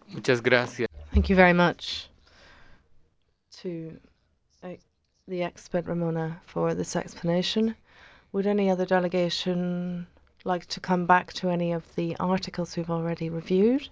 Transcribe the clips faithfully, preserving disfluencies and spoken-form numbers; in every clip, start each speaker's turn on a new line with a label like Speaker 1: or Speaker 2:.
Speaker 1: Muchas gracias.
Speaker 2: Thank you very much to uh, the expert Ramona for this explanation. Would any other delegation like to come back to any of the articles we've already reviewed?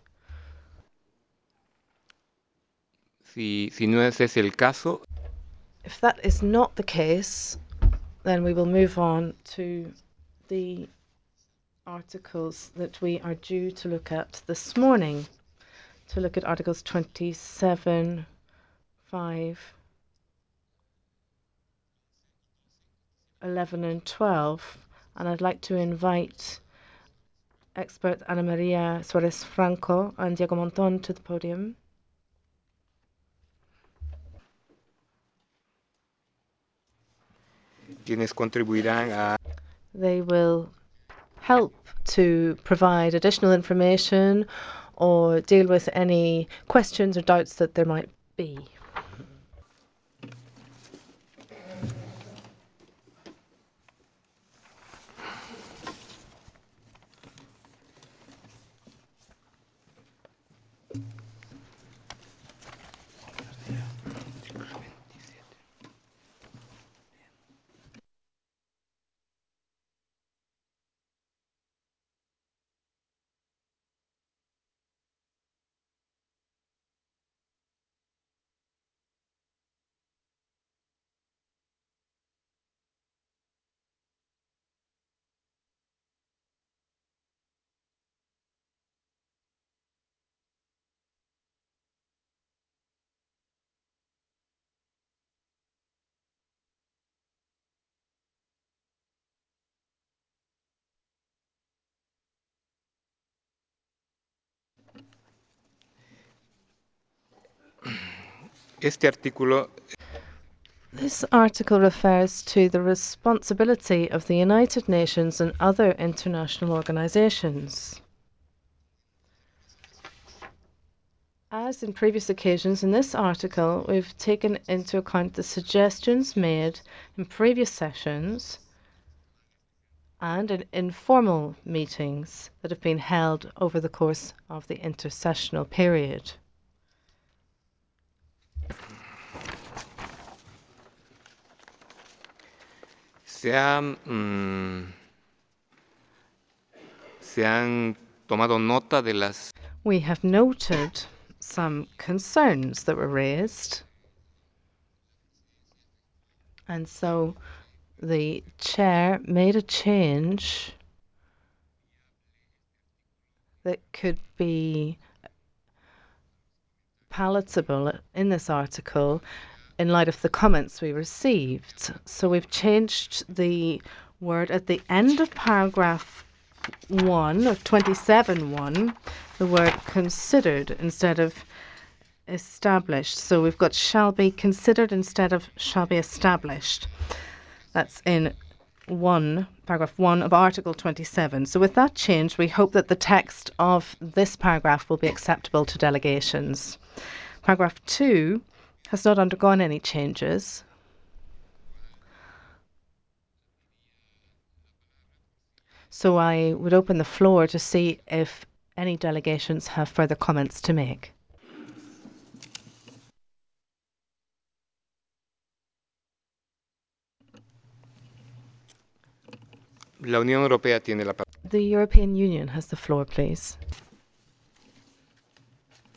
Speaker 1: Si, si no ese es el caso,
Speaker 2: If that is not the case, then we will move on to the articles that we are due to look at this morning. To look at Articles twenty-seven, five, eleven, and twelve. And I'd like to invite experts Ana Maria Suarez Franco and Diego Monton to the podium.
Speaker 1: quienes contribuirán a
Speaker 2: They will help to provide additional information or deal with any questions or doubts that there might be.
Speaker 1: este artículo.
Speaker 2: This article refers to the responsibility of the United Nations and other international organizations. As in previous occasions, in this article, we've taken into account the suggestions made in previous sessions and in informal meetings that have been held over the course of the intersessional period.
Speaker 1: Se han, mm, se han tomado nota de las
Speaker 2: We have noted some concerns that were raised, and so the chair made a change that could be palatable in this article in light of the comments we received. So we've changed the word at the end of paragraph one of twenty-seven one, the word considered instead of established. So we've got shall be considered instead of shall be established. That's in one, paragraph one of Article twenty-seven. So with that change, we hope that the text of this paragraph will be acceptable to delegations. Paragraph two has not undergone any changes. So I would open the floor to see if any delegations have further comments to make.
Speaker 1: La Unión Europea tiene la palabra.
Speaker 2: The European Union has the floor, please.